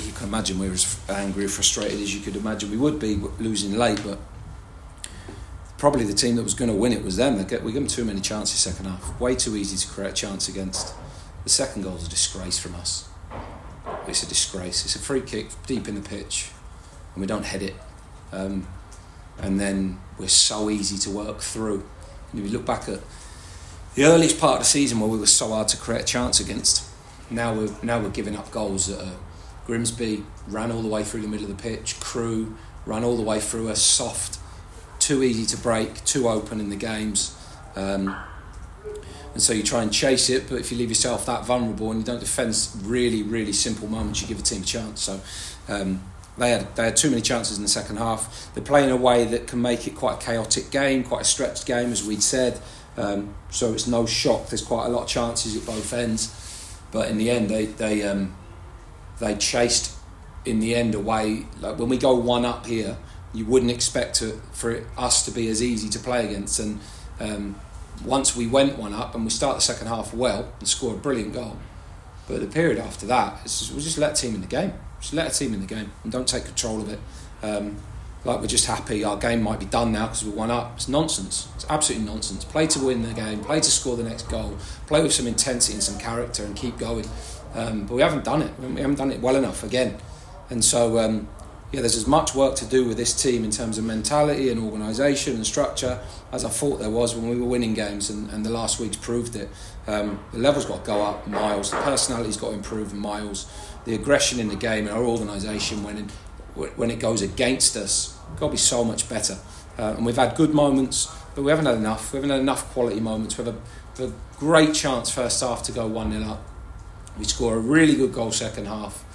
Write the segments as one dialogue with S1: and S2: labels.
S1: you can imagine we were as angry or frustrated as you could imagine we would be losing late, but probably the team that was going to win it was them. We gave them too many chances second half. Way too easy to create a chance against. The second goal's a disgrace from us. It's a disgrace. It's a free kick deep in the pitch and we don't head it. And then we're so easy to work through. And if you look back at the earliest part of the season where we were so hard to create a chance against, now we're giving up goals that are Grimsby ran all the way through the middle of the pitch, Crewe ran all the way through us, soft, too easy to break, too open in the games. And so you try and chase it, but if you leave yourself that vulnerable and you don't defend really, really simple moments, you give a team a chance. So they had too many chances in the second half. They play in a way that can make it quite a chaotic game, quite a stretched game, as we'd said. So it's no shock. There's quite a lot of chances at both ends, but in the end, they chased in the end away. Like when we go one up here, you wouldn't expect for us to be as easy to play against. And once we went one up and we start the second half well and score a brilliant goal, but the period after that, we just let a team in the game. Just let a team in the game and don't take control of it. Like we're just happy our game might be done now because we won up. It's nonsense. It's absolutely nonsense. Play to win the game, play to score the next goal, play with some intensity and some character and keep going. But we haven't done it. We haven't done it well enough again. And so, there's as much work to do with this team in terms of mentality and organisation and structure as I thought there was when we were winning games, and the last week's proved it. The level's got to go up miles. The personality's got to improve miles. The aggression in the game and our organisation when it goes against us, got to be so much better. And we've had good moments, but we haven't had enough. We haven't had enough quality moments. We have a great chance first half to go 1-0 up. We score a really good goal second half.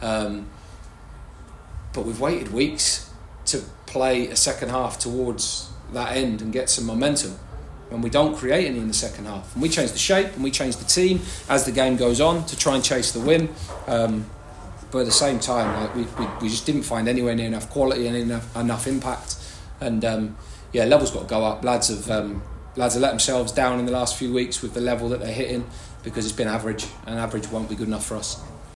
S1: But we've waited weeks to play a second half towards that end and get some momentum. And we don't create any in the second half. And we change the shape and we change the team as the game goes on to try and chase the win. But at the same time, we just didn't find anywhere near enough quality and enough impact. And level's got to go up. Lads have let themselves down in the last few weeks with the level that they're hitting because it's been average, and average won't be good enough for us.